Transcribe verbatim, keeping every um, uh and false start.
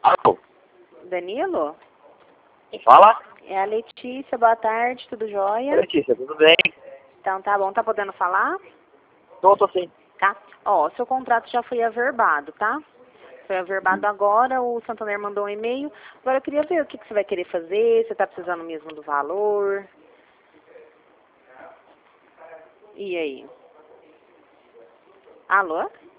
Alô? Danilo? Quem fala? É a Letícia, boa tarde, tudo jóia? Letícia, tudo bem? Então tá bom, tá podendo falar? Tô, tô sim. Tá? Ó, seu contrato já foi averbado, tá? Foi averbado agora, o Santander mandou um e-mail. Agora eu queria ver o que, que você vai querer fazer, você tá precisando mesmo do valor. E aí? Alô?